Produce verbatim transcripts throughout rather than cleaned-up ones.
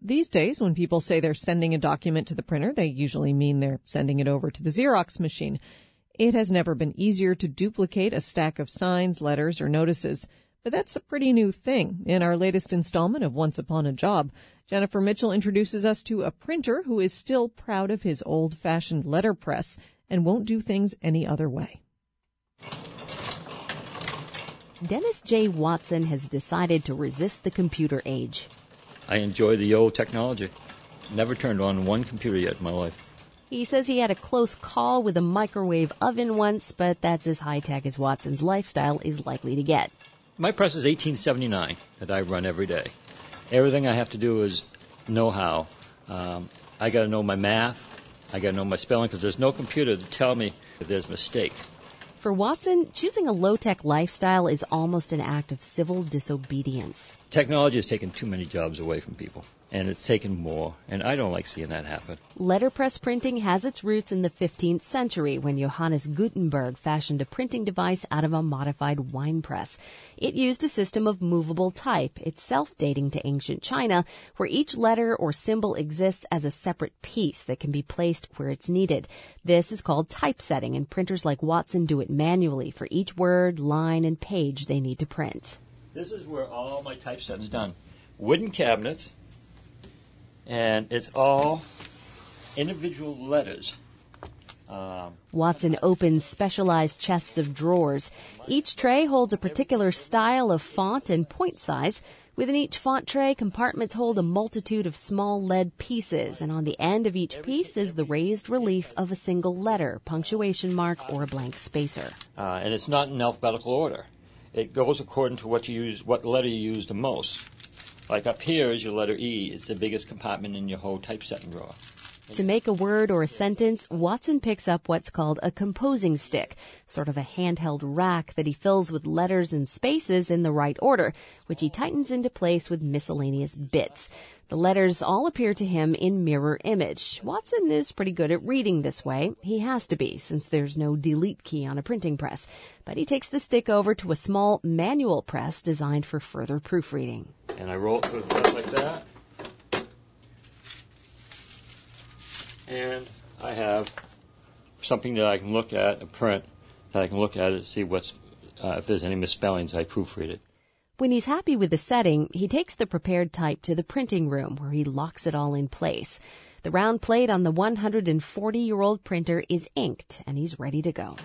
These days, when people say they're sending a document to the printer, they usually mean they're sending it over to the Xerox machine. It has never been easier to duplicate a stack of signs, letters, or notices. But that's a pretty new thing. In our latest installment of Once Upon a Job, Jennifer Mitchell introduces us to a printer who is still proud of his old-fashioned letterpress and won't do things any other way. Dennis J. Watson has decided to resist the computer age. I enjoy the old technology. Never turned on one computer yet in my life. He says he had a close call with a microwave oven once, but that's as high-tech as Watson's lifestyle is likely to get. My press is eighteen seventy-nine that I run every day. Everything I have to do is know how. Um, I got to know my math. I got to know my spelling because there's no computer to tell me if there's a mistake. For Watson, choosing a low-tech lifestyle is almost an act of civil disobedience. Technology has taken too many jobs away from people, and it's taken more, and I don't like seeing that happen. Letterpress printing has its roots in the fifteenth century when Johannes Gutenberg fashioned a printing device out of a modified wine press. It used a system of movable type, itself dating to ancient China, where each letter or symbol exists as a separate piece that can be placed where it's needed. This is called typesetting, and printers like Watson do it manually for each word, line, and page they need to print. This is where all my typesetting's done. Wooden cabinets, and it's all individual letters. Um, Watson opens specialized chests of drawers. Each tray holds a particular style of font and point size. Within each font tray, compartments hold a multitude of small lead pieces, and on the end of each piece is the raised relief of a single letter, punctuation mark, or a blank spacer. Uh, and it's not in alphabetical order. It goes according to what you use, what letter you use the most. Like up here is your letter E. It's the biggest compartment in your whole typesetting drawer. To make a word or a sentence, Watson picks up what's called a composing stick, sort of a handheld rack that he fills with letters and spaces in the right order, which he tightens into place with miscellaneous bits. The letters all appear to him in mirror image. Watson is pretty good at reading this way. He has to be, since there's no delete key on a printing press. But he takes the stick over to a small manual press designed for further proofreading. And I roll it through the press like that. And I have something that I can look at, a print, that I can look at it and see what's, uh, if there's any misspellings, I proofread it. When he's happy with the setting, he takes the prepared type to the printing room where he locks it all in place. The round plate on the one hundred forty-year-old printer is inked, and he's ready to go.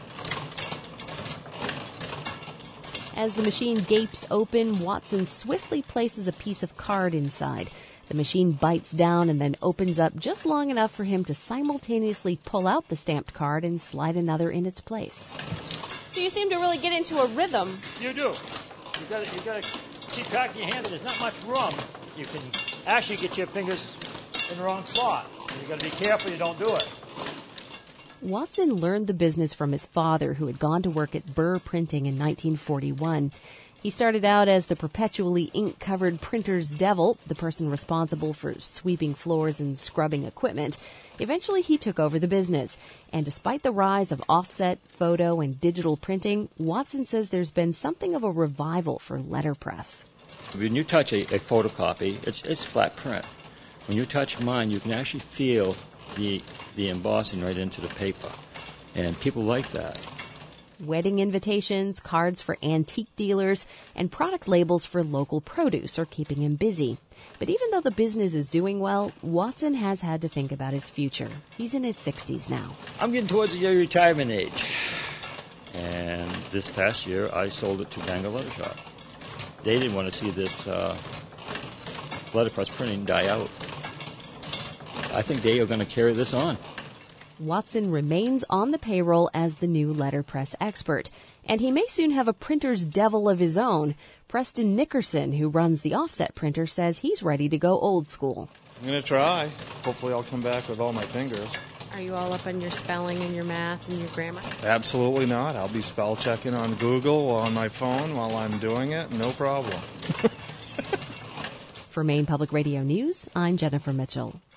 As the machine gapes open, Watson swiftly places a piece of card inside. The machine bites down and then opens up just long enough for him to simultaneously pull out the stamped card and slide another in its place. So you seem to really get into a rhythm. You do. You got you got to keep track of your hand. There's not much room. You can actually get your fingers in the wrong spot. You got to be careful you don't do it. Watson learned the business from his father, who had gone to work at Burr Printing in nineteen forty-one. He started out as the perpetually ink-covered printer's devil, the person responsible for sweeping floors and scrubbing equipment. Eventually, he took over the business. And despite the rise of offset, photo, and digital printing, Watson says there's been something of a revival for letterpress. When you touch a, a photocopy, it's, it's flat print. When you touch mine, you can actually feel the, the embossing right into the paper. And people like that. Wedding invitations, cards for antique dealers, and product labels for local produce are keeping him busy. But even though the business is doing well, Watson has had to think about his future. He's in his sixties now. I'm getting towards the retirement age. And this past year, I sold it to Bangor Letter Shop. They didn't want to see this uh, letterpress printing die out. I think they are going to carry this on. Watson remains on the payroll as the new letterpress expert, and he may soon have a printer's devil of his own. Preston Nickerson, who runs the offset printer, says he's ready to go old school. I'm going to try. Hopefully I'll come back with all my fingers. Are you all up on your spelling and your math and your grammar? Absolutely not. I'll be spell checking on Google on my phone while I'm doing it. No problem. For Maine Public Radio News, I'm Jennifer Mitchell.